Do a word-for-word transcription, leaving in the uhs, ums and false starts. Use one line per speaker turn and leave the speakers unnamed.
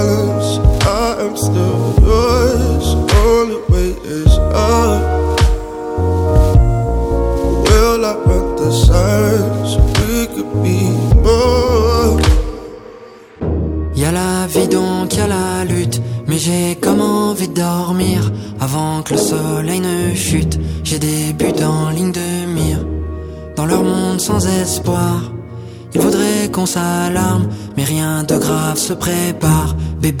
I am still yours, only way is up. Will I run the signs, we could be more.
Y'a la vie donc y'a la lutte, mais j'ai comme envie de dormir avant que le soleil ne chute. J'ai des buts en ligne de mire, dans leur monde sans espoir. Ils voudraient qu'on s'alarme, mais rien de grave se prépare. Bébé